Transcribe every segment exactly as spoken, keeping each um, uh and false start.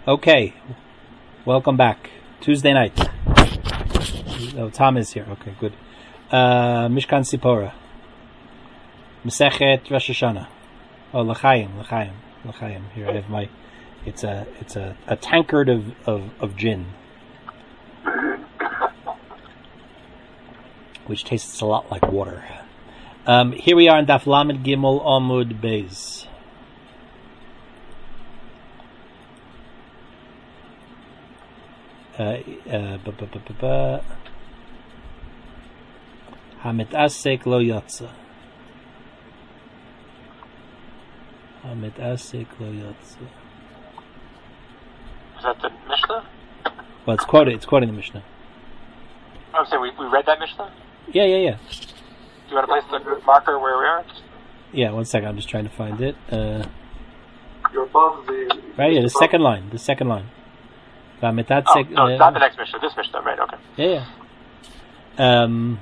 Okay, welcome back. Tuesday night. Oh, Tom is here. Okay, good. Uh, Mishkan Sipora. Masechet Rosh Hashanah. Oh, L'chaim, L'chaim, L'chaim. Here I have my. It's a it's a, a tankard of, of, of gin, which tastes a lot like water. Um, here we are in Daf Lamed Gimel Amud Beis. Uh, uh, Hamit'asek lo yatsa. Hamit'asek lo yatsa. Is that the Mishnah? Well, it's quoted. It's quoting the Mishnah. Oh, so we we read that Mishnah? Yeah, yeah, yeah. Do you want to place the marker where we are? Yeah, one second. I'm just trying to find it. Uh, You're above the... right here, the second line. The second line. Oh, no, it's not the next Mishnah. This Mishnah, right? Okay. Yeah, yeah. Um,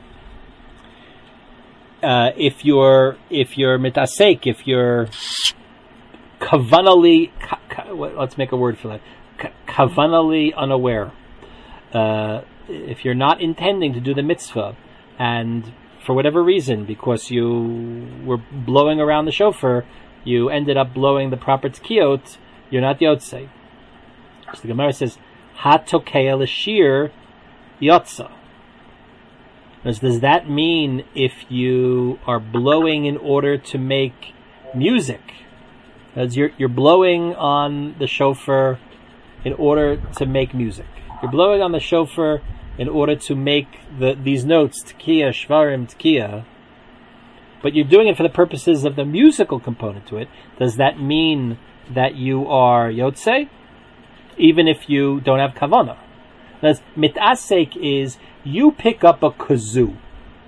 uh, if you're if you're mitasek, if you're kavanali, ka, ka, let's make a word for that. Ka, kavanali unaware. Uh, if you're not intending to do the mitzvah, and for whatever reason, because you were blowing around the shofar, you ended up blowing the proper tkiyot, you're not yotzei. So the Gemara says, "Hatokei l'shir yotza." Does does that mean if you are blowing in order to make music? As you're you're blowing on the shofar in order to make music. You're blowing on the shofar in order to make the these notes, tkiya, shvarim, tkiya. But you're doing it for the purposes of the musical component to it. Does that mean that you are yotzei? Even if you don't have kavanah. Because mitasek is you pick up a kazoo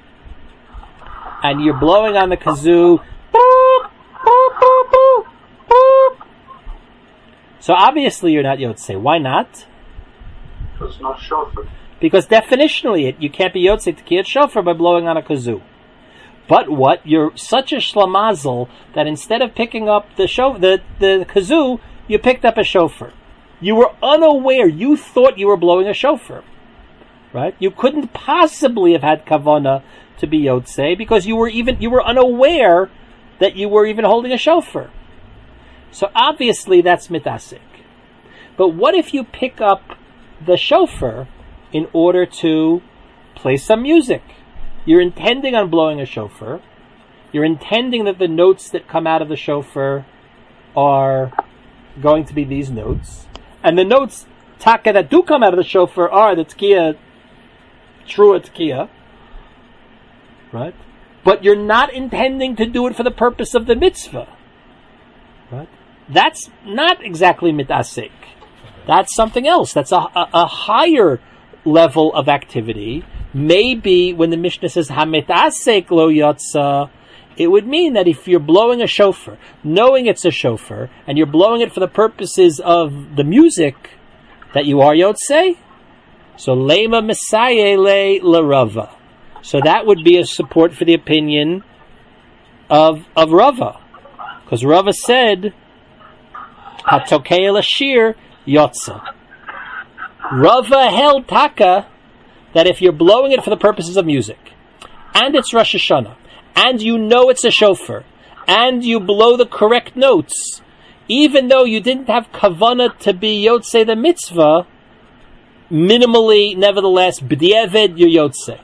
and you're blowing on the kazoo. Boop, boop, boop, boop, boop. So obviously you're not yotzei. Why not? Because it's not shofar. Because definitionally it, you can't be yotzei to kiyat shofar by blowing on a kazoo. But what? You're such a shlamazel that instead of picking up the shof- the, the kazoo, you picked up a shofar. You were unaware. You thought you were blowing a shofar, right? You couldn't possibly have had kavanah to be yotzei because you were even you were unaware that you were even holding a shofar. So obviously that's mitasek. But what if you pick up the shofar in order to play some music? You're intending on blowing a shofar. You're intending that the notes that come out of the shofar are going to be these notes. And the notes, taka, that do come out of the shofar are the tkiya, true tkiya, right? But you're not intending to do it for the purpose of the mitzvah, right? That's not exactly mitasek. That's something else. That's a, a, a higher level of activity. Maybe when the Mishnah says hamitasek lo yotza, it would mean that if you're blowing a shofar, knowing it's a shofar, and you're blowing it for the purposes of the music, that you are yotzei. So lema messiah le l'Rava. So that would be a support for the opinion of of Rava, because Rava said hatokei l'shir yotza. Rava held taka that if you're blowing it for the purposes of music, and it's Rosh Hashanah, and you know it's a shofar, and you blow the correct notes, even though you didn't have kavanah to be yotzei the mitzvah, minimally, nevertheless, b'di'eved, you're yotzei.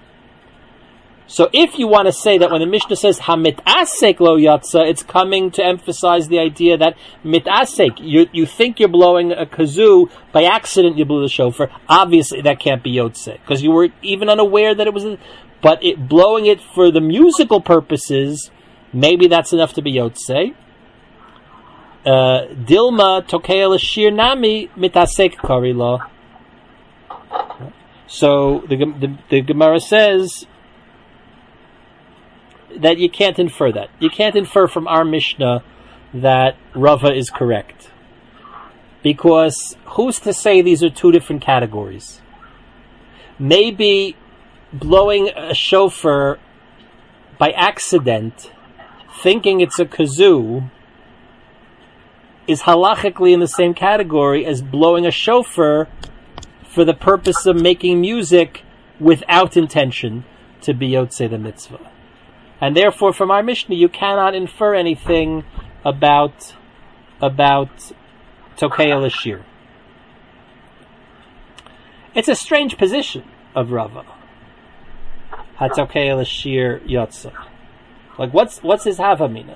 So if you want to say that when the Mishnah says hamit'asek lo yatsa, it's coming to emphasize the idea that mit'asek, you, you think you're blowing a kazoo, by accident you blew the shofar, obviously that can't be yotzei, because you were even unaware that it was a... But it, blowing it for the musical purposes, maybe that's enough to be yotzei. Dilma tokei l'shir nami mitasek karila. So the, the the Gemara says that you can't infer that. You can't infer from our Mishnah that Rava is correct, because who's to say these are two different categories? Maybe blowing a shofar by accident, thinking it's a kazoo, is halachically in the same category as blowing a shofar for the purpose of making music without intention to be yotzei the mitzvah. And therefore, from our Mishnah, you cannot infer anything about about Tokei Lashir. It's a strange position of Rava. Hatokei Lashir Yotza. Like, what's what's his havamina?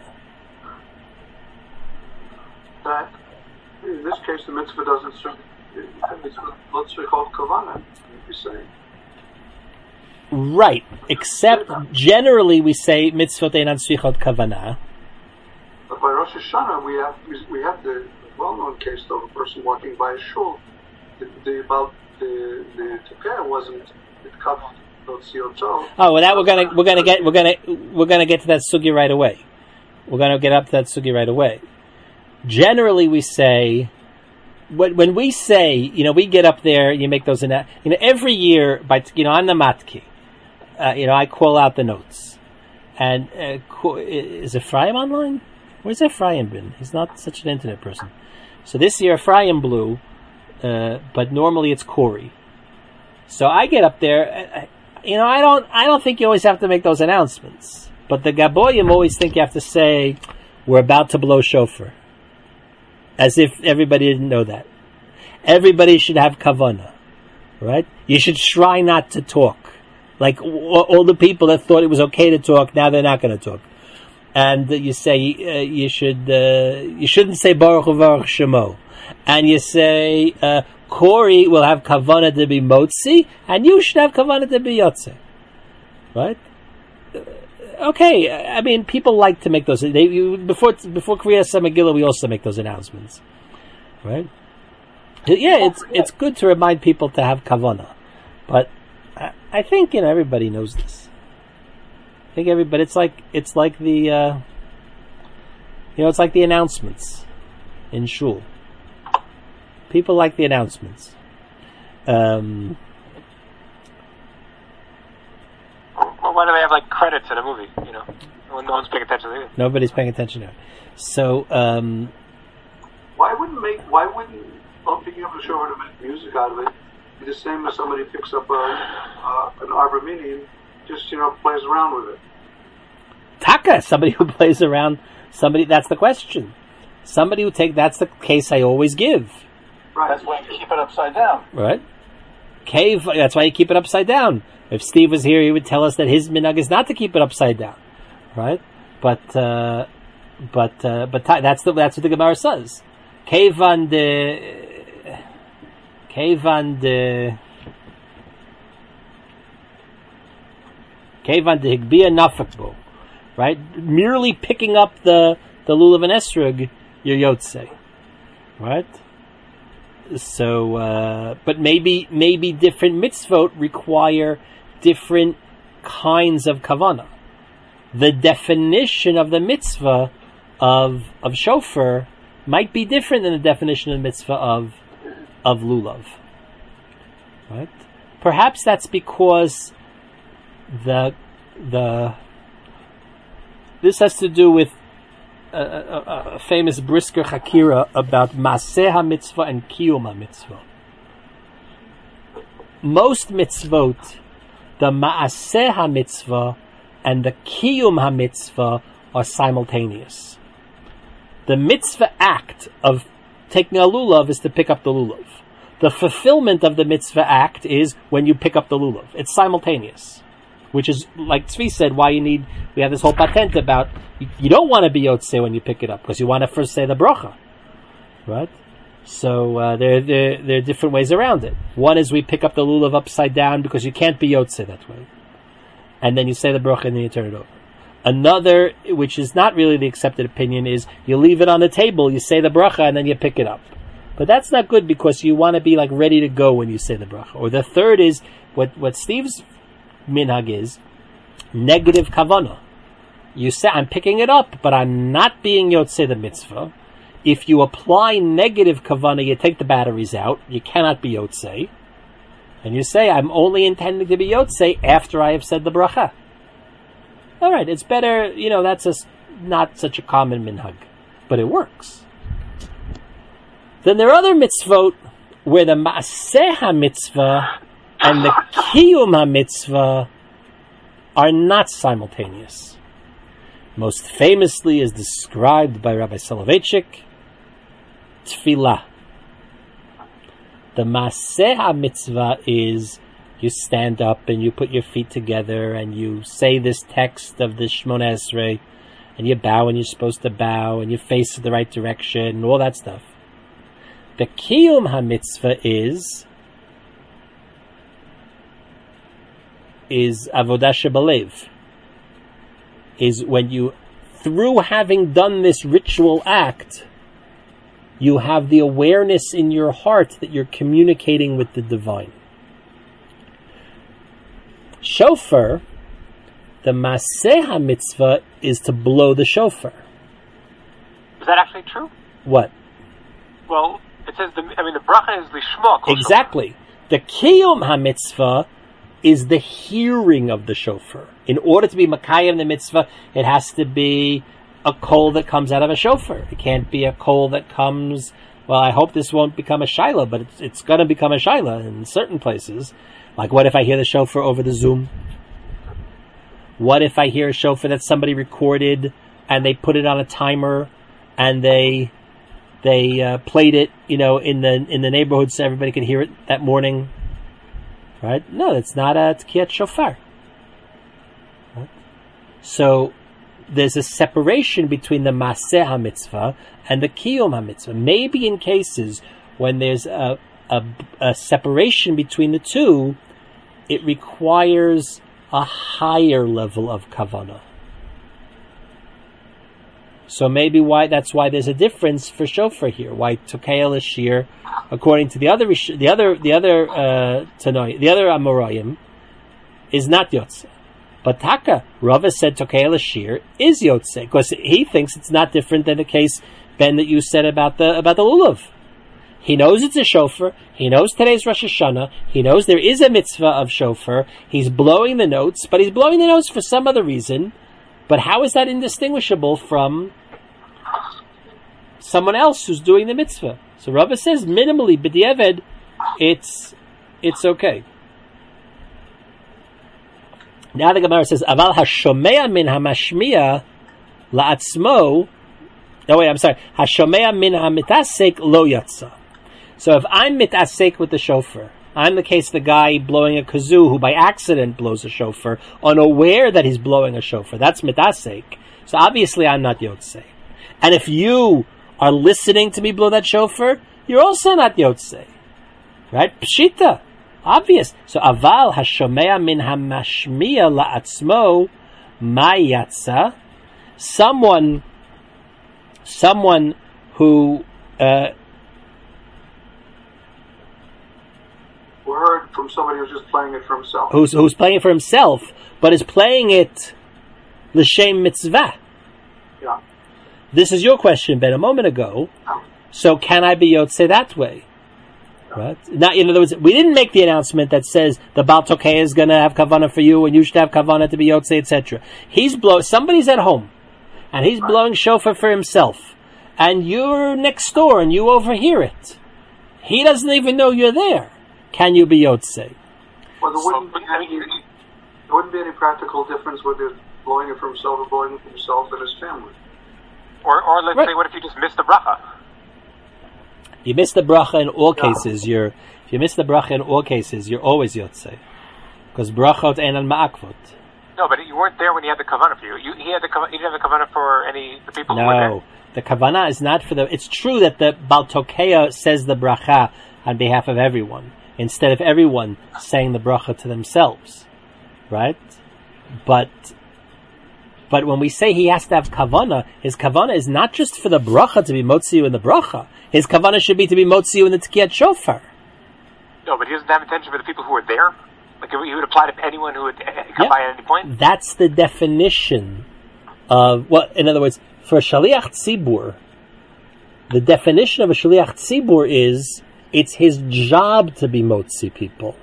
That in this case, the mitzvah doesn't serve. It's what's called kavana. You're saying. Right, except generally we say mitzvot einan tzrichot kavana. But by Rosh Hashanah, we have we have the well-known case of a person walking by a shul. The, the about the the tukeh wasn't it covered. Oh, well, that we're gonna we're gonna get we're gonna we're gonna get to that sugi right away. We're gonna get up to that sugi right away. Generally, we say when when we say, you know, we get up there, you make those, you know, every year by, you know, I'm the matki, uh, you know, I call out the notes, and uh, is Ephraim online? Where's Ephraim been? He's not such an internet person. So this year Ephraim blew, uh, but normally it's Corey. So I get up there. I, You know, I don't. I don't think you always have to make those announcements. But the Gaboyim always think you have to say, "We're about to blow shofar," as if everybody didn't know that. Everybody should have kavanah, right? You should try not to talk. Like all, all the people that thought it was okay to talk, now they're not going to talk. And uh, you say uh, you should. Uh, you shouldn't say Baruch Baruch Shemo, and you say. Uh, Corey will have kavanah to be motzi, and you should have kavanah to be yotze, right? Okay, I mean, people like to make those. They you, before before Kriyas Megillah, we also make those announcements, right? Yeah, it's it's good to remind people to have kavanah, but I, I think you know everybody knows this. I think everybody. It's like it's like the uh, you know it's like the announcements in shul. People like the announcements. Um, well, why do they have like credits in a movie? You know, when no one's paying attention to it. Nobody's paying attention to it. So, um, why wouldn't make? Why wouldn't well, picking up a show to make music out of it be the same as somebody picks up a, uh, an arbormini and just you know plays around with it? Taka, somebody who plays around. Somebody. That's the question. Somebody who take. That's the case I always give. Right. That's why you keep it upside down. Right. Cave. That's why you keep it upside down. If Steve was here, he would tell us that his minhag is not to keep it upside down, right? But uh, but uh, but that's the that's what the Gemara says. Kevan de Kevan de Kevan de Higbia Nafakbo, right? Merely picking up the the lulav and esrog, you're yotze, right? So, uh, but maybe maybe different mitzvot require different kinds of kavanah. The definition of the mitzvah of of shofar might be different than the definition of the mitzvah of of lulav. Right? Perhaps that's because the the this has to do with A, a, a famous Brisker Hakira about Maaseh HaMitzvah and Kiyum HaMitzvah. Most mitzvot, the Maaseh HaMitzvah and the Kiyum HaMitzvah are simultaneous. The mitzvah act of taking a lulav is to pick up the lulav. The fulfillment of the mitzvah act is when you pick up the lulav. It's simultaneous. Which is, like Tzvi said, why you need, we have this whole patent about, you, you don't want to be yotzei when you pick it up, because you want to first say the bracha. Right? So, uh, there, there, there are different ways around it. One is we pick up the lulav upside down, because you can't be yotzei that way. And then you say the bracha and then you turn it over. Another, which is not really the accepted opinion, is you leave it on the table, you say the bracha, and then you pick it up. But that's not good, because you want to be like ready to go when you say the bracha. Or the third is, what, what Steve's minhag is negative kavanah. You say, I'm picking it up, but I'm not being yotzei the mitzvah. If you apply negative kavanah, you take the batteries out. You cannot be yotzei. And you say, I'm only intending to be yotzei after I have said the bracha. All right, it's better, you know, that's a, not such a common minhag. But it works. Then there are other mitzvot where the Maaseh HaMitzvah and the Kiyum HaMitzvah are not simultaneous. Most famously, as described by Rabbi Soloveitchik, Tfilah. The Maaseh HaMitzvah is you stand up and you put your feet together and you say this text of the Shmona Esrei and you bow when you're supposed to bow and you face the right direction and all that stuff. The Kiyum HaMitzvah is is Avodah Shebalev. Is when you, through having done this ritual act, you have the awareness in your heart that you're communicating with the divine. Shofar, the Maaseh HaMitzvah is to blow the shofar. Is that actually true? What? Well, it says, the, I mean, the bracha is lishma. Exactly. The Kiyum HaMitzvah is the hearing of the shofar. In order to be Makayim the mitzvah, it has to be a kol that comes out of a shofar. It can't be a kol that comes, well, I hope this won't become a shaila, but it's, it's going to become a shaila in certain places. Like, what if I hear the shofar over the Zoom? What if I hear a shofar that somebody recorded and they put it on a timer and they they uh, played it, you know, in the in the neighborhood so everybody could hear it that morning? Right? No, it's not a tkiyat shofar. Right? So there's a separation between the Maaseh HaMitzvah and the Kiyum HaMitzvah. Maybe in cases when there's a, a, a separation between the two, it requires a higher level of kavanah. So maybe why that's why there's a difference for shofar here. Why Tokei L'Shir, according to the other the other the other uh, Tanoi, the other Amoraim, is not Yotze. But Taka, Rava said Tokei L'Shir is Yotze, because he thinks it's not different than the case, Ben, that you said about the about the lulav. He knows it's a shofar. He knows today's Rosh Hashanah. He knows there is a mitzvah of shofar. He's blowing the notes, but he's blowing the notes for some other reason. But how is that indistinguishable from someone else who's doing the mitzvah? So Rava says minimally, b'diavad, it's it's okay. Now the Gemara says, Aval hashomea min hamashmiya la'atzmo. No, wait, I'm sorry. Hashomea min hamitasek lo yatsa. So if I'm mitasek with the shofar, I'm the case of the guy blowing a kazoo who by accident blows a shofar, unaware that he's blowing a shofar. That's mitasek. So obviously I'm not yotzei. And if you are listening to me blow that shofar, you're also not yotzei. Right? Pshita. Obvious. So aval hashomea min hamashmiya la'atzmo ma yatsa. Someone, someone who uh, We heard from somebody who's just playing it for himself. Who's who's playing it for himself, but is playing it l'shem mitzvah. Yeah. This is your question, Ben, a moment ago. So can I be yotzei that way? Right? Now, in other words, we didn't make the announcement that says the Baal Tokei is going to have kavanah for you, and you should have kavanah to be yotzei, et cetera. He's blow. Somebody's at home, and he's blowing shofar for himself, and you're next door, and you overhear it. He doesn't even know you're there. Can you be yotzei? Well, there wouldn't, be any, there wouldn't be any practical difference whether blowing it for himself or blowing it for himself and his family. Or, or let's right. say, what if you just missed the bracha? You miss the bracha in all Yeah. cases. You're if you miss the bracha in all cases, you're always yotzei, because brachot enan ma'akvot. No, but you weren't there when he had the kavanah for you. you he had the kavanah, he didn't have the kavanah for any the people who were there. No, the kavanah is not for the. It's true that the Baal Tokei says the bracha on behalf of everyone, instead of everyone saying the bracha to themselves, right? But but when we say he has to have kavanah, his kavanah is not just for the bracha to be motziu in the bracha. His kavanah should be to be motziu in the tkiyat shofar. No, but he doesn't have intention for the people who were there. Like he would apply to anyone who would come Yep. by at any point. That's the definition of what. Well, in other words, for a shaliach tzibur, the definition of a shaliach tzibur is it's his job to be motzi people.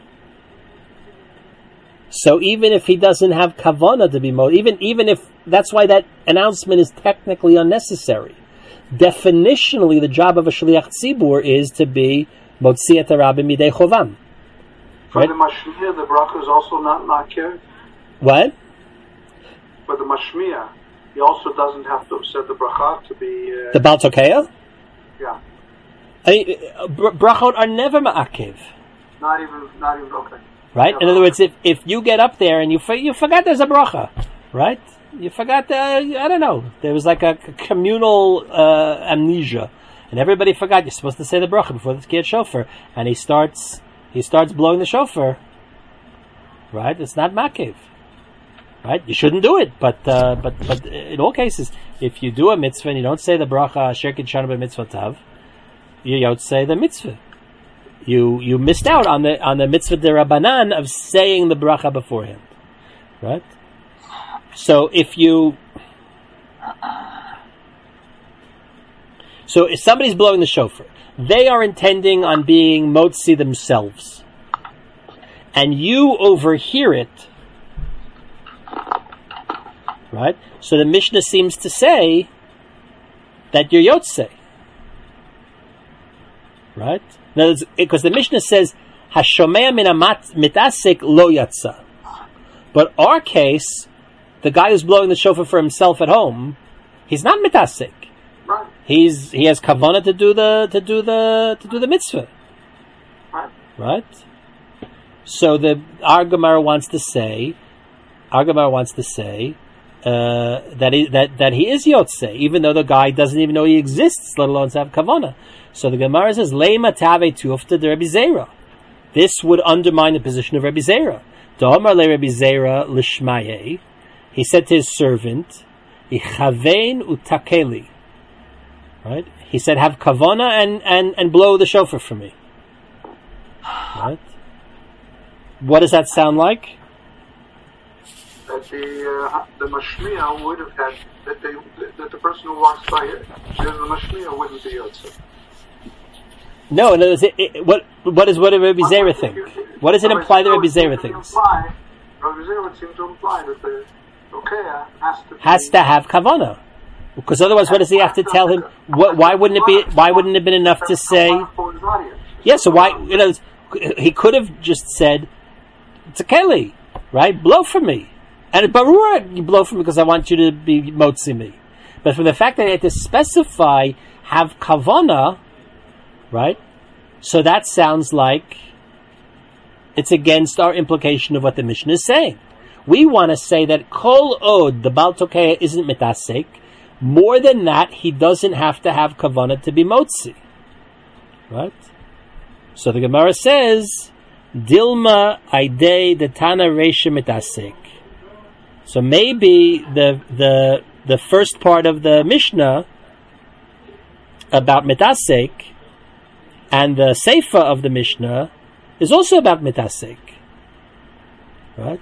So even if he doesn't have kavanah to be motzi, even even if that's why that announcement is technically unnecessary. definitionally, the job of a shliach tzibur is to be motzi et harabim midei chovam. For right? the mashmiya, the bracha is also not makir. What? For the mashmiya, he also doesn't have to upset the bracha to be uh, the Baal Tokeya. Yeah. I mean, brachot are never ma'akiv. Not even, not even okay. Right. Never. In other words, if if you get up there and you you forgot there's a bracha, right? You forgot the, I don't know, there was like a communal uh, amnesia, and everybody forgot you're supposed to say the bracha before the tkiyat shofar, and he starts he starts blowing the shofar, right? It's not makiv, right? You shouldn't do it, but uh, but but in all cases, if you do a mitzvah and you don't say the bracha asher kitshanu b'mitzvah tav, you don't say the mitzvah. You you missed out on the on the mitzvah derabanan of saying the bracha beforehand, right? So if you, so if somebody's blowing the shofar, they are intending on being motzi themselves, and you overhear it, right? So the Mishnah seems to say that you're yotzei, right? Because the Mishnah says hashomea min mitasek lo yatsa, but our case, the guy who's blowing the shofar for himself at home, he's not mitasek. Right. He's he has kavanah to do the to do the to do the mitzvah. Right. Right. So the our Gemara wants to say, our Gemara wants to say uh, that he that, that he is yotzei, even though the guy doesn't even know he exists, let alone to have kavanah. So the Gemara says, Leima tave tufta de Rabbi Zera. This would undermine the position of Rabbi Zera. Da'amar le Rabbi Zera lishmaye. He said to his servant, "Ichavein utakeli." Right? He said, "Have kavana and, and, and blow the shofar for me." Right? What does that sound like? That the uh, the mashmiya would have had that they that the person who walks by it, the mashmiya wouldn't be yotzei. No, in other words, it, it, what what does what does Rabbi Zera think? What does it imply that Rabbi Zera thinks? Rabbi Zera would seem to imply that the okay has to be, has to have kavanah, because otherwise, what does he have to tell him? What, why wouldn't it be? Why wouldn't it have been enough to say? Yeah, so why? You know, he could have just said, "Tekeli, right? Blow for me," and barur, you blow for me because I want you to be motzi me. But from the fact that he had to specify have kavanah, right? So that sounds like it's against our implication of what the Mishnah is saying. We want to say that kol od, the Baal Tokeya isn't mitasek. More than that, he doesn't have to have kavanah to be motzi. Right? So the Gemara says, Dilma aidei the Tana reisha mitasek. So maybe the the the first part of the Mishnah about mitasek and the Seifa of the Mishnah is also about mitasek. Right?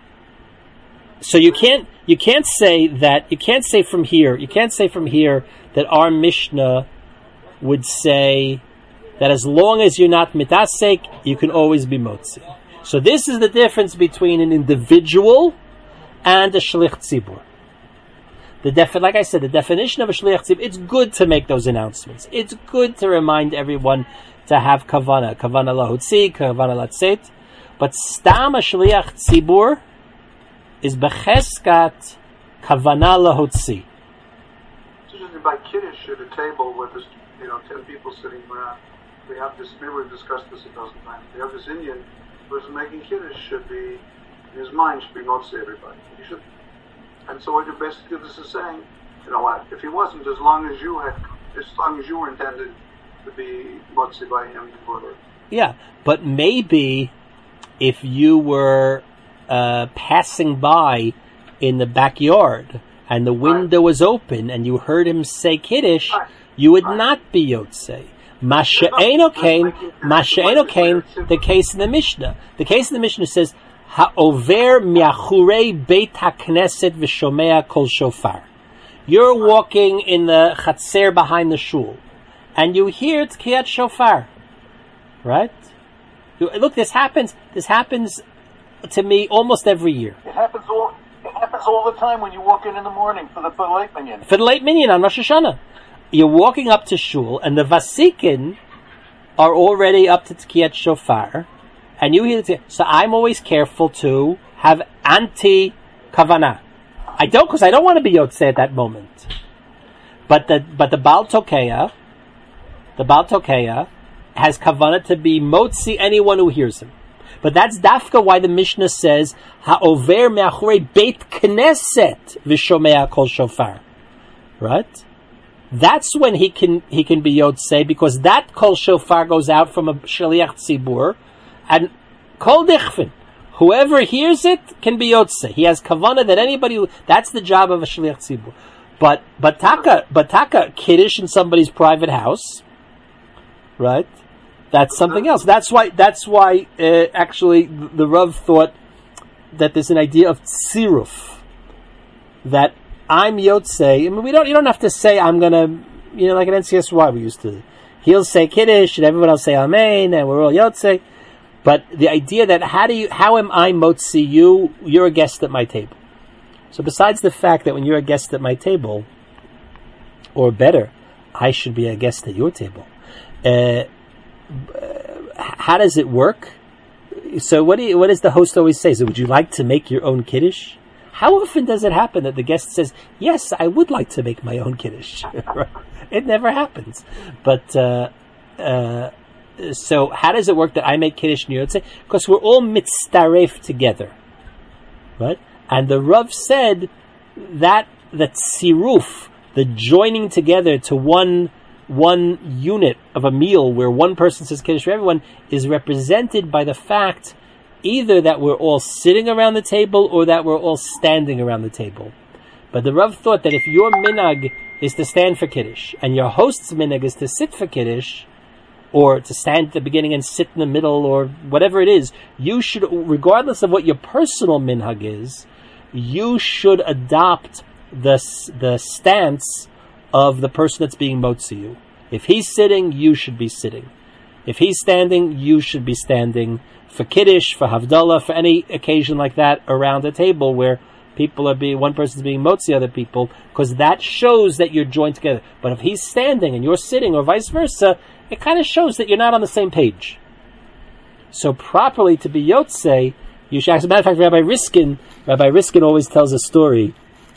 So you can't you can't say that you can't say from here you can't say from here that our Mishnah would say that as long as you're not mitasek, you can always be motzi. So this is the difference between an individual and a shlich tzibur. The defi- like I said, the definition of a shlich tzibur, it's good to make those announcements. It's good to remind everyone to have kavana, kavana lahutzi, kavana latzet. But stam a shliach tzibur is becheskat kavana lahutzi. So just by kiddush at a table where there's, you know, ten people sitting around, we have this, maybe we've discussed this a dozen times, we have this Indian person making kiddush should be, in his mind, should be motzi everybody. He should. And so what you're basically this is saying, you know what, if he wasn't, as long as you had, as long as you were intended to be motzi by him before that. Yeah, but maybe if you were uh, passing by in the backyard and the window right. was open and you heard him say kiddush, right. you would right. not be yotzei. Masha'eno kain, Masha'eno kain, the case in the Mishnah. The case in the Mishnah says, Ha'over mi'achurei beit ha'kneset v'shomea kol shofar. You're walking in the chatzer behind the shul, and you hear tkiyat shofar. Right? Look, this happens, this happens to me almost every year. It happens all, it happens all the time when you walk in in the morning for the, for the late minyan. For the late minyan on Rosh Hashanah. you're walking up to shul, and the vasikin are already up to Tkiyat Shofar, and you hear the so I'm always careful to have anti-kavanah. I don't, because I don't want to be Yotzei at that moment. But the but the Baal Tokeya, the Baal Tokeya has kavanah to be motzi anyone who hears him. But that's dafka why the Mishnah says ha'over me'achorei beit knesset v'shomea kol shofar. Right? That's when he can he can be Yotzei, because that kol shofar goes out from a shaliach tzibur, and kol dichvin, whoever hears it can be Yotzei. He has kavanah that anybody. That's the job of a shaliach tzibur. But but taka but taka kiddush in somebody's private house, right? That's something else. That's why that's why uh, actually the Rav thought that there's an idea of tziruf, that I'm Yotzei. I mean, we don't. You don't have to say I'm gonna. You know, like an N C S Y we used to. He'll say kiddush and everyone else say amen, and we're all Yotzei. But the idea that how do you? How am I motzi you? You're a guest at my table. So besides the fact that when you're a guest at my table, or better, I should be a guest at your table. Uh, how does it work? So what do you, what does the host always say? So would you like to make your own kiddush? How often does it happen that the guest says, yes, I would like to make my own kiddush? It never happens. But, uh, uh, so how does it work that I make kiddush and Yotzei? Because we're all mitzaref together. Right? And the Rav said that, that siruf, the joining together to one, one unit of a meal where one person says kiddush for everyone, is represented by the fact either that we're all sitting around the table or that we're all standing around the table. But the Rav thought that if your minhag is to stand for kiddush and your host's minhag is to sit for kiddush, or to stand at the beginning and sit in the middle, or whatever it is, you should, regardless of what your personal minhag is, you should adopt the the stance of the person that's being motzi you. If he's sitting, you should be sitting. If he's standing, you should be standing. For kiddush, for havdalah, for any occasion like that around a table where people are being, one person's being motzi other people, because that shows that you're joined together. But if he's standing and you're sitting, or vice versa, it kind of shows that you're not on the same page. So properly to be Yotzei, you should, as a matter of fact, Rabbi Riskin, Rabbi Riskin always tells a story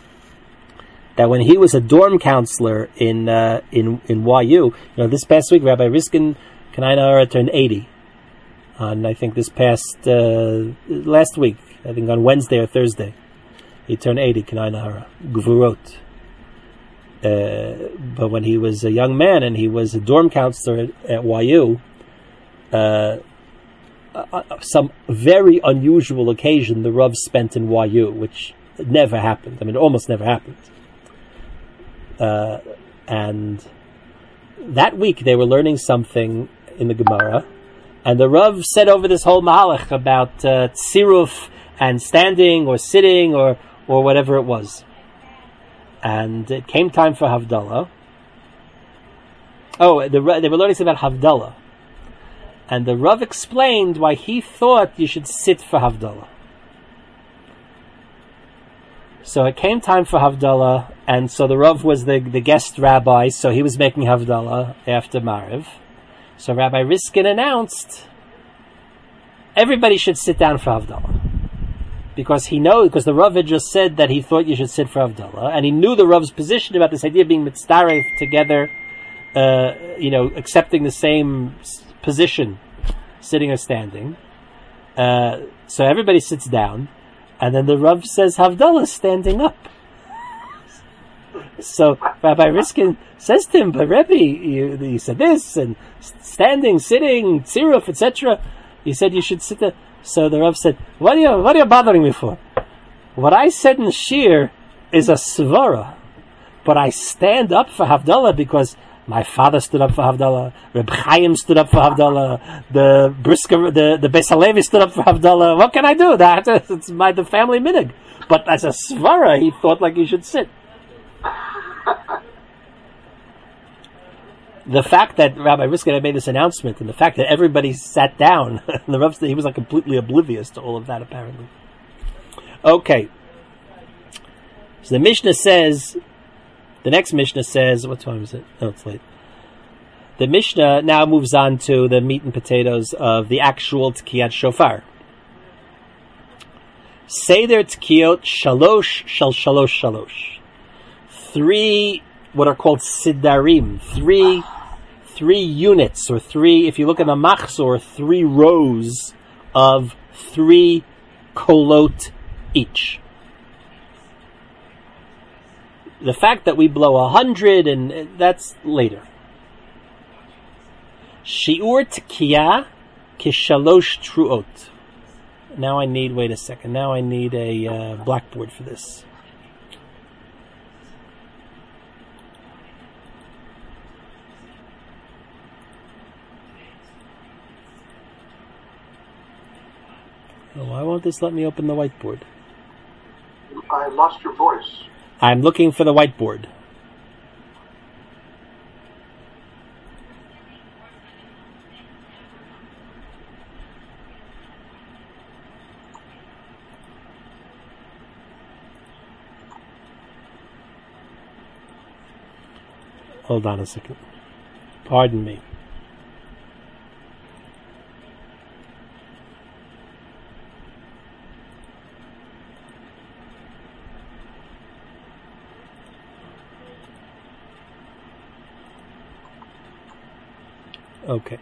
that when he was a dorm counselor in uh, in in Y U, you know, this past week, Rabbi Riskin Kanai turned eighty. On I think this past uh, last week, I think on Wednesday or Thursday, he turned eighty. Kanai Nahara Gvurot. Uh, but when he was a young man and he was a dorm counselor at, at Y U, uh, uh, some very unusual occasion the Rav spent in Y U, which never happened. I mean, it almost never happened. Uh, and that week they were learning something in the Gemara, and the Rav said over this whole mahalach about uh, tziruf and standing or sitting or or whatever it was. And it came time for Havdalah. Oh, the, they were learning something about Havdalah. And the Rav explained why he thought you should sit for Havdalah. So it came time for Havdalah, and so the Rav was the, the guest rabbi, so he was making Havdalah after Mariv. So Rabbi Riskin announced, everybody should sit down for Havdalah. Because he knows, because the Rav had just said that he thought you should sit for Havdalah, and he knew the Rav's position about this idea of being mitzdaref together, uh, you know, accepting the same position, sitting or standing. Uh, so everybody sits down, and then the Rav says Havdalah standing up. So Rabbi Riskin says to him, but Rebbe, you, you said this, and standing, sitting, tziruf, et cetera. You said you should sit there. So the Rav said, what are you, what are you bothering me for? What I said in Shir is a svara, but I stand up for Havdalah because my father stood up for Havdalah, Reb Chaim stood up for Havdalah, the Brisker, the, the Beis Halevi stood up for Havdalah. What can I do? That, it's my, the family minhag. But as a svara, he thought like he should sit. The fact that Rabbi Riskin had made this announcement, and the fact that everybody sat down, and the Rav, he was like completely oblivious to all of that, apparently. Okay. So the Mishnah says, The next Mishnah says, what time is it? Oh, it's late. The Mishnah now moves on to the meat and potatoes of the actual Tkiyat Shofar. Seder Tkiyot Shalosh Shal Shalosh Shalosh. Three, what are called Sidarim. Three, three units, or three, if you look at the Machzor, three rows of three kolot each. The fact that we blow a hundred, and that's later. Shi'ur Tkiyah Kishalosh Truot. Now I need, wait a second, now I need a uh, blackboard for this. Oh, why won't this let me open the whiteboard? I lost your voice. I'm looking for the whiteboard. Hold on a second. Pardon me. Okay.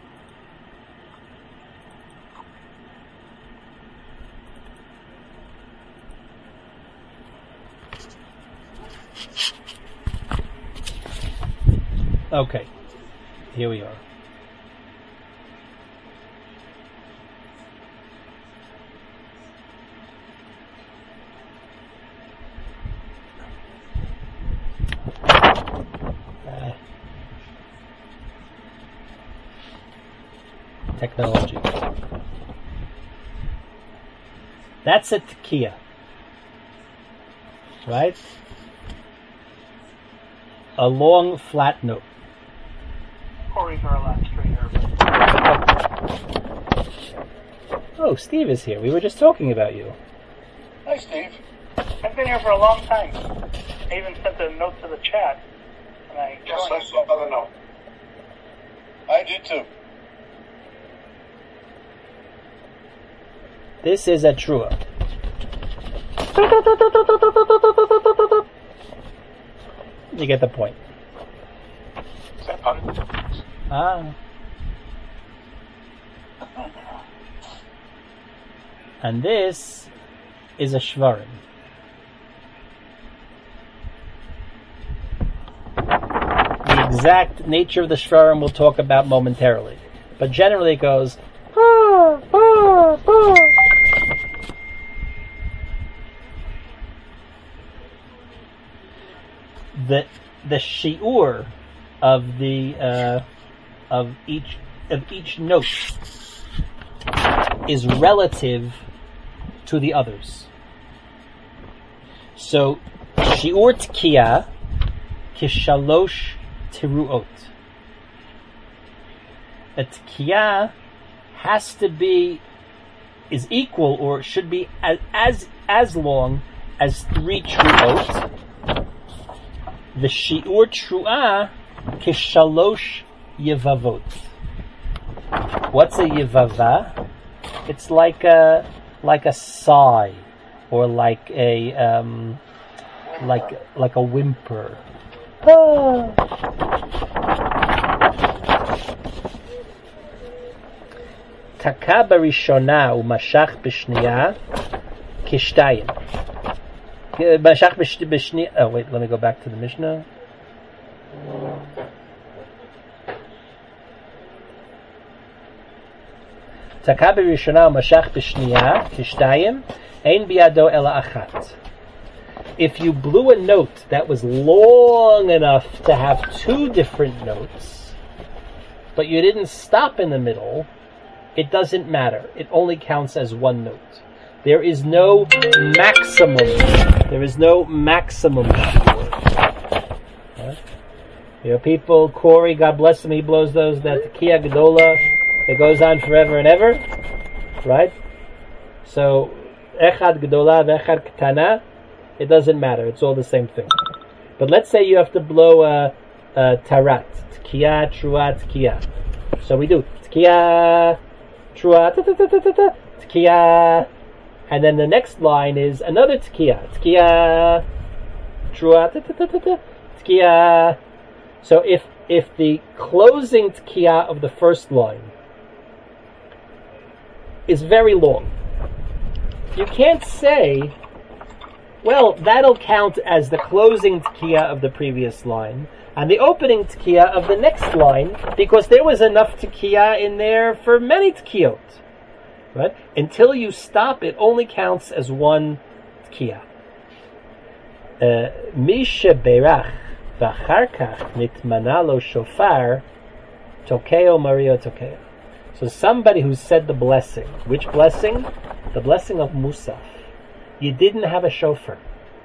Okay. Here we are. Uh, technology. That's a Tkiyah. Right? A long flat note. Corey's our last trainer. Oh, Steve is here. We were just talking about you. Hi, Steve. I've been here for a long time. I even sent a note to the chat. And I Yes, I saw the note. I did too. This is a trua. You get the point. Is that fun? Ah. And this is a shvarim. The exact nature of the shvarim we'll talk about momentarily. But generally it goes ah, ah, ah. The the shi'ur of the uh, of each of each note is relative to the others. So shi'ur tkiyah kishalosh tiruot. A tkiyah has to be is equal or should be as as, as long as three truot. The shi'ur tru'ah kishalosh yevavot. What's a yevava? It's like a like a sigh, or like a um, like like a whimper. Ah. Taka barishona umashach b'shniya kishtayim. Mashach b'shniya. Oh wait, let me go back to the Mishnah. Taka barishona umashach b'shniya kishtayim ein biado ela achat. If you blew a note that was long enough to have two different notes, but you didn't stop in the middle, it doesn't matter. It only counts as one note. There is no maximum. There is no maximum shiur. Right? You know, people, Corey, God bless him, he blows those, that Tkiyah Gedola, it goes on forever and ever. Right? So, Echad Gedola, Echad Ketana, it doesn't matter. It's all the same thing. But let's say you have to blow a, a tarat, tkiya, trua, tkiya. So we do tkiya, trua, tkiya, and then the next line is another tkiya, tkiya, trua, tkiya. So if if the closing tkiya of the first line is very long, you can't say, well, that'll count as the closing tkiya of the previous line and the opening tkiya of the next line, because there was enough tkiya in there for many tkiyot. Right? Until you stop, it only counts as one tkiya. Misha berach v'achar kach nitmana lo shofar tokeo mario tokeo. So somebody who said the blessing. Which blessing? The blessing of Musaf. You didn't have a shofar.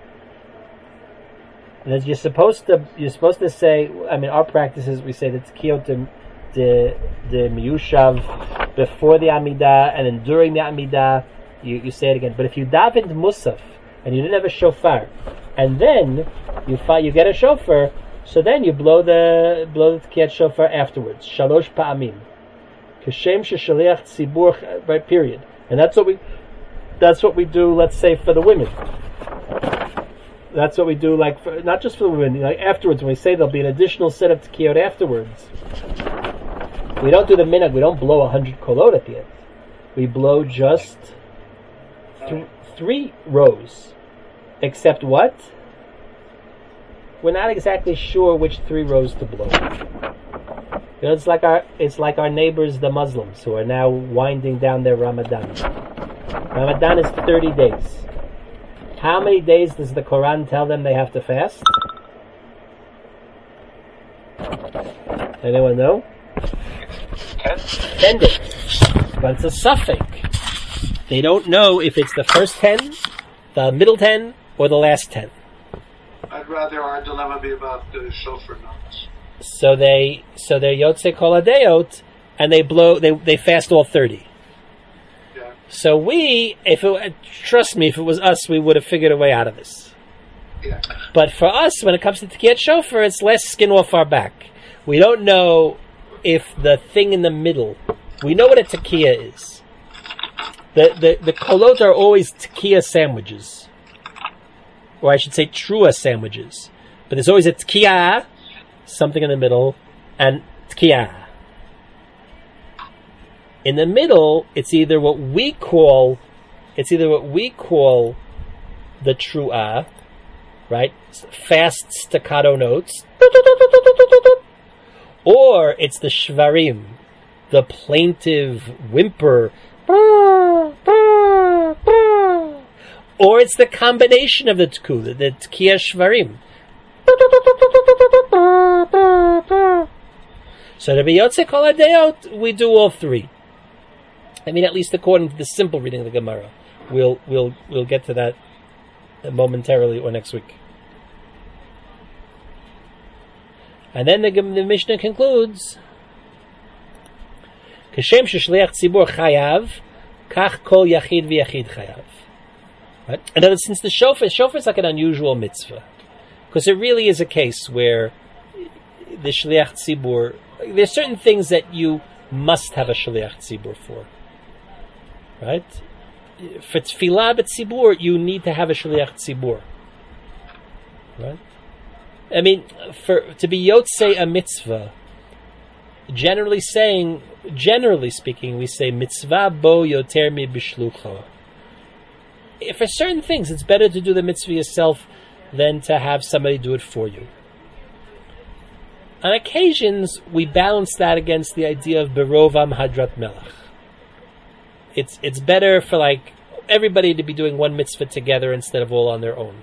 And you're supposed to you're supposed to say, I mean, our practice is we say the tkiyot de de, de miyushav before the Amidah, and then during the Amidah you, you say it again. But if you davened Musaf and you didn't have a shofar, and then you find you get a shofar, so then you blow the blow the tkiyat shofar afterwards. Shalosh pa'amim. Kashem sheshaliach tzibur, right, period. And that's what we that's what we do, let's say, for the women. That's what we do, like, for, not just for the women, like afterwards, when we say there'll be an additional set of tkiyot afterwards. We don't do the minhag, we don't blow a hundred kolot at the end. We blow just th- three rows. Except what? We're not exactly sure which three rows to blow. You know, it's like our it's like our neighbors, the Muslims, who are now winding down their Ramadan. Ramadan is thirty days. How many days does the Quran tell them they have to fast? Anyone know? Ten. Ten days. But it's a suffix. They don't know if it's the first ten, the middle ten, or the last ten. I'd rather our dilemma be about the shofar notes. So they, so they're Yotze Kol Hadayot, and they blow, they they fast all thirty. Yeah. So we, if it, trust me, if it was us, we would have figured a way out of this. Yeah. But for us, when it comes to Tkiyat Shofar, it's less skin off our back. We don't know if the thing in the middle, we know what a Tekiya is. The the the kolot are always Tekiya sandwiches, or I should say Trua sandwiches. But there's always a Tekiya, something in the middle, and Tekiya. In the middle, it's either what we call, it's either what we call the Trua, right? Fast staccato notes. Or it's the Shvarim, the plaintive whimper. Or it's the combination of the Tku, the, the Tkiya Shvarim. So the B'yotze Kol Hadayot, we do all three. I mean, at least according to the simple reading of the Gemara. We'll we'll we'll get to that momentarily or next week. And then the, the Mishnah concludes, Kashem sheshliach tzibur chayav, kach kol yachid v'yachid chayav. Right? And then since the shofar, shofar is like an unusual mitzvah, because it really is a case where the shliach tzibur, there's certain things that you must have a shliach tzibur for. Right? For tefillah b'tzibur, you need to have a shliach tzibur. Right? I mean, for to be yotzei a mitzvah, generally saying, generally speaking, we say mitzvah bo yoter mi bishlucha. For certain things, it's better to do the mitzvah yourself than to have somebody do it for you. On occasions, we balance that against the idea of berovam hadrat melach. It's it's better for like everybody to be doing one mitzvah together instead of all on their own.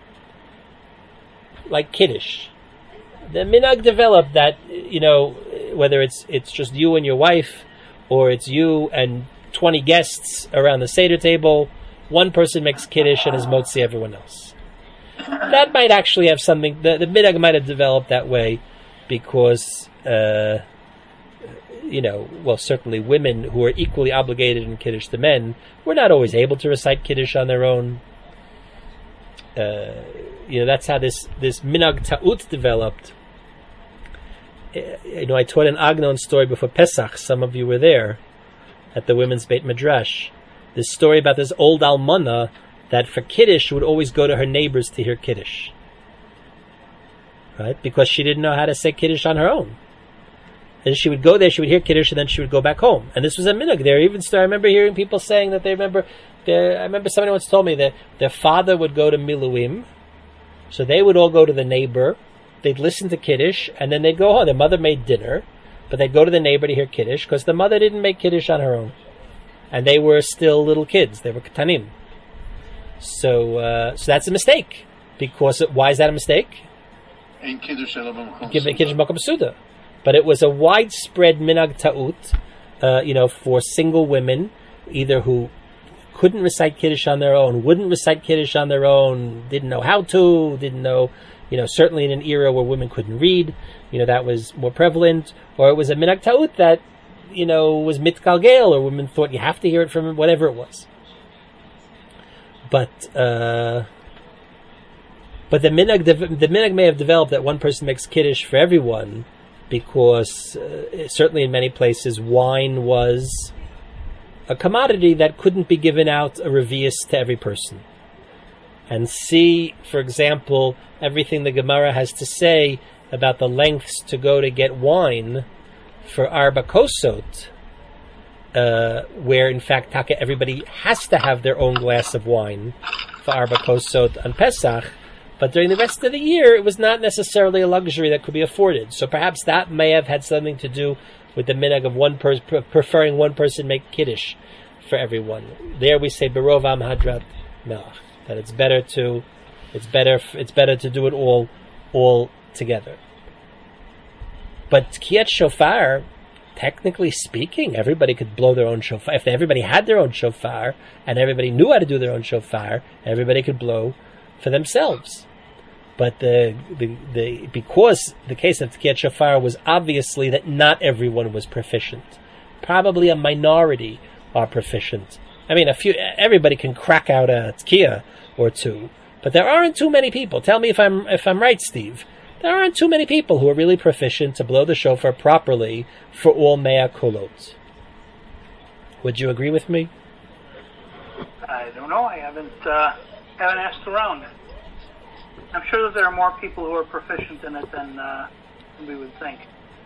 Like Kiddush. The minhag developed that, you know, whether it's it's just you and your wife, or it's you and twenty guests around the Seder table, one person makes Kiddush and is motzi everyone else. That might actually have something, the, the minhag might have developed that way because, uh, you know, well, certainly women who are equally obligated in Kiddush to men were not always able to recite Kiddush on their own. Uh, you know, that's how this, this minag ta'ut developed. You know, I taught an Agnon story before Pesach. Some of you were there at the Women's Beit Midrash. This story about this old almana that for Kiddush would always go to her neighbors to hear Kiddush. Right? Because she didn't know how to say Kiddush on her own. And she would go there, she would hear Kiddush, and then she would go back home. And this was a minhag. There even still, I remember hearing people saying that they remember, I remember somebody once told me that their father would go to Miluim, so they would all go to the neighbor, they'd listen to Kiddush, and then they'd go home. Their mother made dinner, but they'd go to the neighbor to hear Kiddush, because the mother didn't make Kiddush on her own. And they were still little kids. They were ketanim. So, uh, so that's a mistake. Because, it, why is that a mistake? In Kiddush Give me Kiddush Makom Suda. But it was a widespread minag ta'ut, uh, you know, for single women, either who couldn't recite Kiddush on their own, wouldn't recite Kiddush on their own, didn't know how to, didn't know, you know, certainly in an era where women couldn't read, you know, that was more prevalent, or it was a minag ta'ut that, you know, was mitgalgel, or women thought you have to hear it from him, whatever it was. But, uh, but the minag, the minag may have developed that one person makes Kiddush for everyone, because uh, certainly in many places wine was a commodity that couldn't be given out a revius to every person. And see, for example, everything the Gemara has to say about the lengths to go to get wine for Arba Kosot, uh, where in fact Taka everybody has to have their own glass of wine for Arba Kosot on Pesach. But during the rest of the year, it was not necessarily a luxury that could be afforded. So perhaps that may have had something to do with the minhag of one person preferring one person make Kiddush for everyone. There we say Berov Am Hadrat Melach, that it's better to, it's better, it's better to do it all, all together. But Tkiyat Shofar, technically speaking, everybody could blow their own shofar. If everybody had their own shofar and everybody knew how to do their own shofar, everybody could blow for themselves. But the, the the because the case of Tkiyat Shofar was obviously that not everyone was proficient. Probably a minority are proficient. I mean, a few. Everybody can crack out a Tkiyah or two, but there aren't too many people. Tell me if I'm if I'm right, Steve. There aren't too many people who are really proficient to blow the shofar properly for all mea kolot. Would you agree with me? I don't know. I haven't uh, haven't asked around. I'm sure that there are more people who are proficient in it than, uh, than we would think.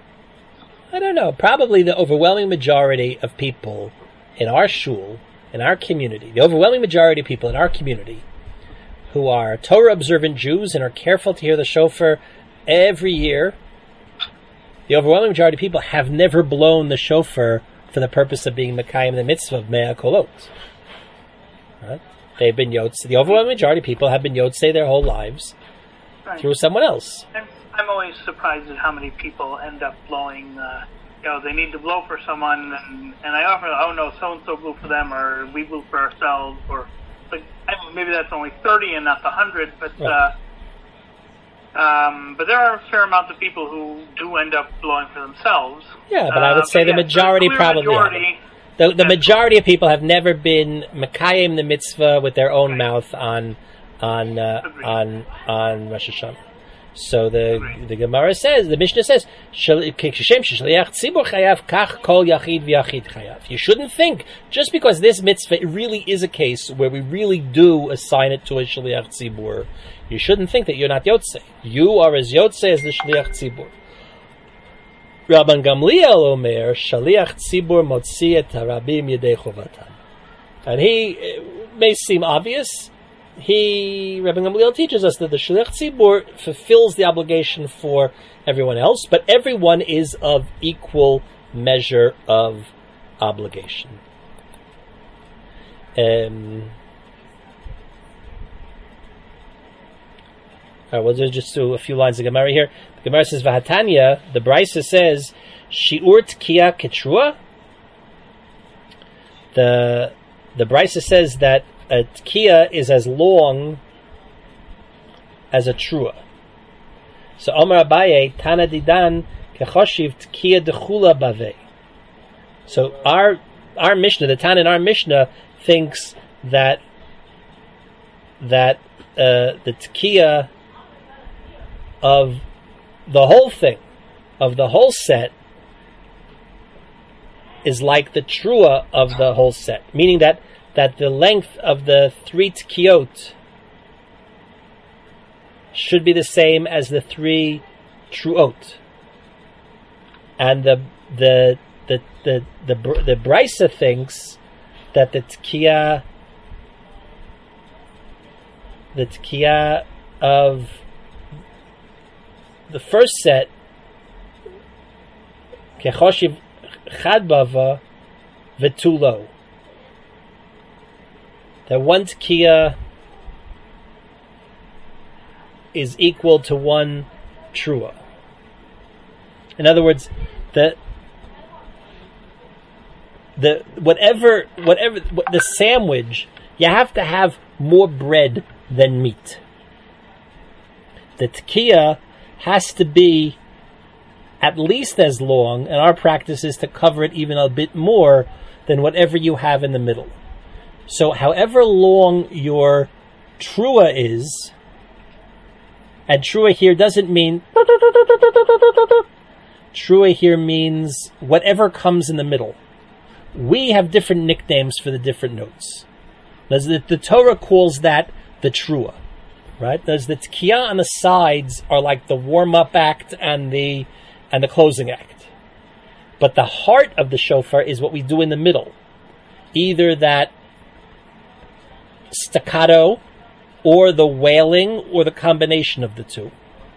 I don't know. Probably the overwhelming majority of people in our shul, in our community, the overwhelming majority of people in our community who are Torah-observant Jews and are careful to hear the shofar every year, the overwhelming majority of people have never blown the shofar for the purpose of being Mekayim the mitzvah of Mea Kolot. Right? They've been Yotzei. The overwhelming majority of people have been Yotzei their whole lives right. through someone else. I'm, I'm always surprised at how many people end up blowing, uh, you know, they need to blow for someone, and, and I often, oh no, so-and-so blew for them, or we blew for ourselves, or like, maybe that's only thirty and not the one hundred, but, right. uh, um, but there are a fair amount of people who do end up blowing for themselves. Yeah, but uh, I would say the yeah, majority the probably majority, The, the majority of people have never been Mekayim the mitzvah with their own right. mouth on on uh, on on Rosh Hashanah. So the Agreed. the Gemara says, the Mishnah says, you shouldn't think just because this mitzvah really is a case where we really do assign it to a shliach tzibur. You shouldn't think that you're not yotzei. You are as yotzei as the shliach tzibur. Rabban Gamliel Omer, Shaliach Tzibur Motzi et Harabim Yedei Chovatan. And he, it may seem obvious, he, Rabban Gamliel teaches us that the Shaliach Tzibur fulfills the obligation for everyone else, but everyone is of equal measure of obligation. Um, all right, we'll just do a few lines of Gemara here. The Gemara says, Vahatanya, the Brisa says, Shi'ur Tkiya Ketrua. The the Brisa says that a Tkiya is as long as a Trua. So Omar Abaye, Tana Didan, Kechoshiv Tkiya Dechula Baveh. So our our Mishnah, the Tana in our Mishnah, thinks that that uh, the Tkiya of the whole thing, of the whole set, is like the trua of the whole set, meaning that, that the length of the three tkiyot should be the same as the three truot. And the the the the the, the, the Brisa thinks that the tkiya the tkiya of the first set kechoshiv chadbava vetulo, that one tkiya is equal to one trua. In other words, the the whatever whatever the sandwich, you have to have more bread than meat. The tkiya has to be at least as long, and our practice is to cover it even a bit more than whatever you have in the middle. So however long your trua is, and trua here doesn't mean trua here means whatever comes in the middle. We have different nicknames for the different notes. The, the Torah calls that the trua, right? There's the tkiya on the sides are like the warm-up act and the and the closing act. But the heart of the shofar is what we do in the middle. Either that staccato, or the wailing, or the combination of the two.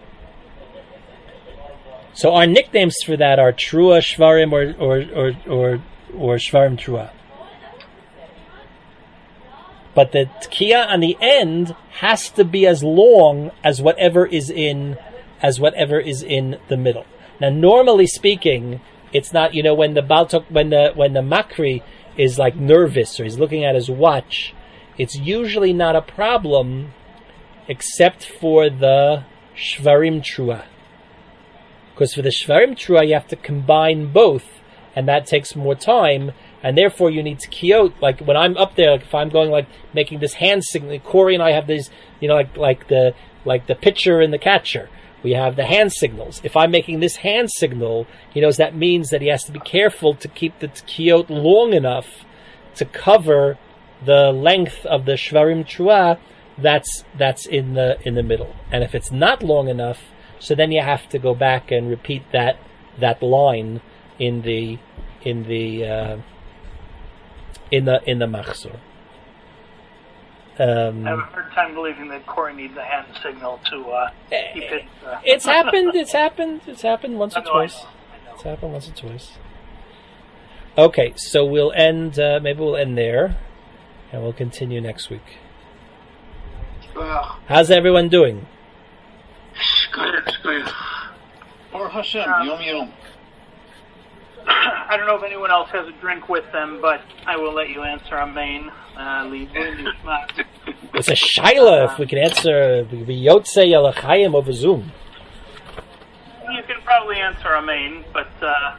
So our nicknames for that are Trua Shvarim or or or or, or Shvarim Trua. But the tkiya on the end has to be as long as whatever is in as whatever is in the middle. Now, normally speaking, it's not, you know, when the Baltok, when the when the Makri is like nervous or he's looking at his watch, it's usually not a problem, except for the Shvarim Trua. Because for the Shvarim Trua, you have to combine both, and that takes more time, and therefore you need to kiyot. Like when I'm up there, like if I'm going like making this hand signal, Corey and I have these, you know, like like the like the pitcher and the catcher. We have the hand signals. If I'm making this hand signal, he knows that means that he has to be careful to keep the kiyot long enough to cover the length of the Shvarim Trua that's that's in the in the middle. And if it's not long enough, so then you have to go back and repeat that that line in the in the uh, in the in the machzor. Um, I have a hard time believing that Corey needs a hand signal to uh, keep it. Uh, it's happened. It's happened. It's happened once or I know, twice. I know, I know. It's happened once or twice. Okay, so we'll end. Uh, maybe we'll end there, and we'll continue next week. Uh, How's everyone doing? Good, good. Baruch Hashem, Um, yom yom. I don't know if anyone else has a drink with them, but I will let you answer on main. Uh, It's a shaila. If we can answer, we can be Yotzei Yalachayim over Zoom. You can probably answer a main, but uh,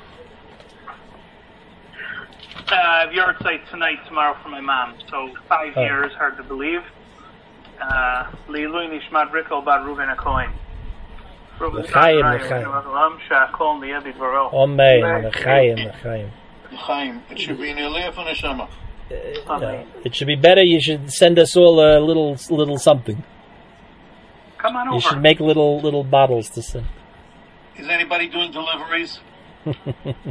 uh, your site tonight, tomorrow for my mom. So five Oh. years, hard to believe. Leilui Nishmat Rikol Bar Ruven HaKohen. L'chaim, l'chaim. Sha'akol Niyeh B'dvaro. Amen. L'chaim, l'chaim. Chaim, it should be in Eliyah for Neshama. Uh, it should be better. You should send us all a little, little something. Come on over. You should make little, little bottles to send. Is anybody doing deliveries? All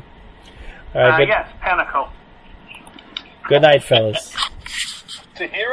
uh, right. Good, yes, Panico. good night, fellas. To hear